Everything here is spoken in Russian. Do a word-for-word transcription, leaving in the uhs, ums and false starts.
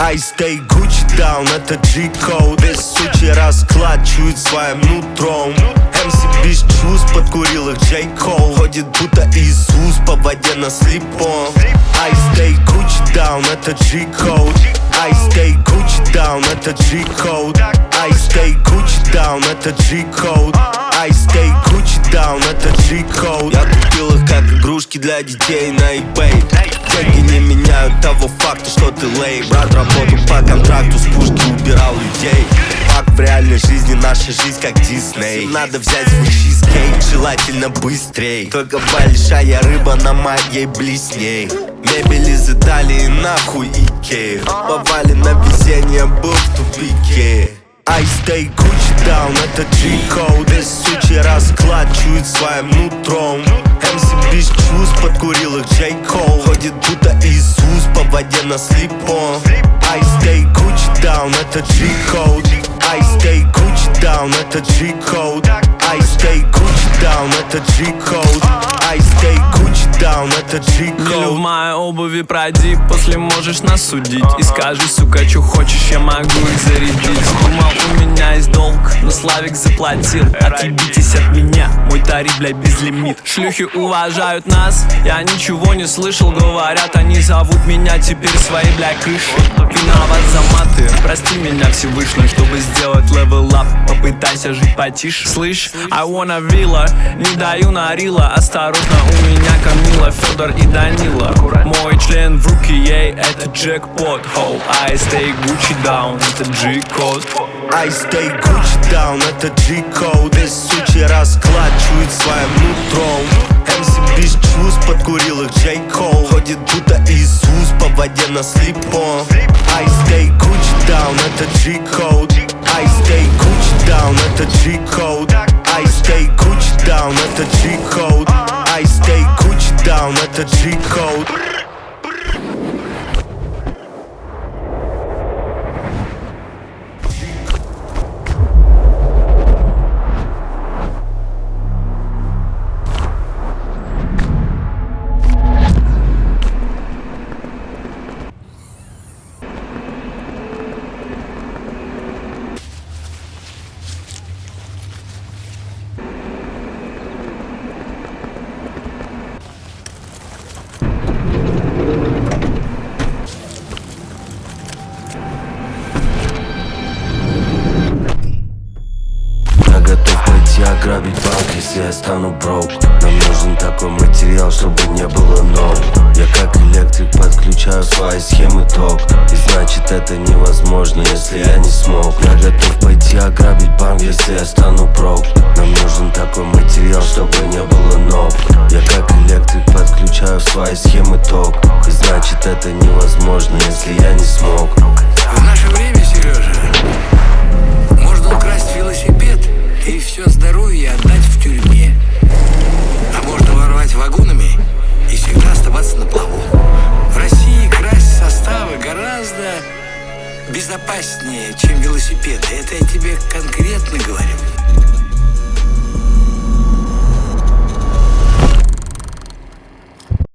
I stay Gucci down, это G-Code. Весь сучий расклад чует своим нутром. эм си без чувств, подкурил их Джей Кол. Ходит будто Иисус по воде на слипом. I stay Gucci down, это G-Code. I stay Gucci down, это G-Code. I stay Gucci down, это G-Code. I stay Gucci down, это G-Code. Я купил их как игрушки для детей на eBay. Деньги не меняют того факта, что ты лей. Брат, работал по контракту, с пушки убирал людей. Факт в реальной жизни, наша жизнь как Дисней. Надо взять свой чизкейк, желательно быстрей. Только большая рыба на моей блесней. Мебель из Италии, нахуй Икею. Повали на везение, был в тупике. I stay Gucci down, это G-Code. Весь сучий расклад чует своим нутром. эм си без чувств, подкурил их Джей Кол. Ходит будто Иисус по воде на слипом. I stay Gucci down, это G-Code. I stay Gucci down, это G-Code. I stay Gucci down, это G-Code. I stay Gucci down, это G-Code. Милю в моей обуви пройди, после можешь нас судить. И скажи, сука, чё хочешь, я могу их зарядить. Думал, у меня есть долг, но Славик заплатил. Отъебитесь от меня, мой тариф, блядь, безлимит. Шлюхи уважают нас, я ничего не слышал. Говорят, они зовут меня теперь своей, блядь, крышей. Виноват за маты, прости меня, Всевышний. Чтобы сделать level up, попытайся жить потише. Слышь, I wanna villa, не даю на рила. Осторожно, у меня Камила, Федор и Данила. Мой член в руки, ей, это джекпот. Ho, I stay Gucci down, это G-Code. I stay Gucci down, это G-Code. Весь сучий расклад чует своим нутром. эм си без чувств, подкурил их Джей Кол. Ходит будто Иисус по воде на слипом. I stay Gucci down, это G-Code. I stay Gucci down, это G-Code. I stay Gucci down, это G-Code. I stay Gucci down, это G-Code. Ограбить банк, если я стану броук. Нам нужен такой материал, чтобы не было ног. Я как электрик подключаю свои схемы ток. И значит это невозможно, если я не смог. Я готов пойти ограбить банк, если я стану броук. Нам нужен такой материал, чтобы не было ног. Я как электрик подключаю свои схемы ток. И значит это невозможно, если я не смог. В наше время, Сережа, можно украсть велосипед и все здоровье отдать в тюрьме. А можно воровать вагонами и всегда оставаться на плаву. В России красть составы гораздо безопаснее, чем велосипеды. Это я тебе конкретно говорю.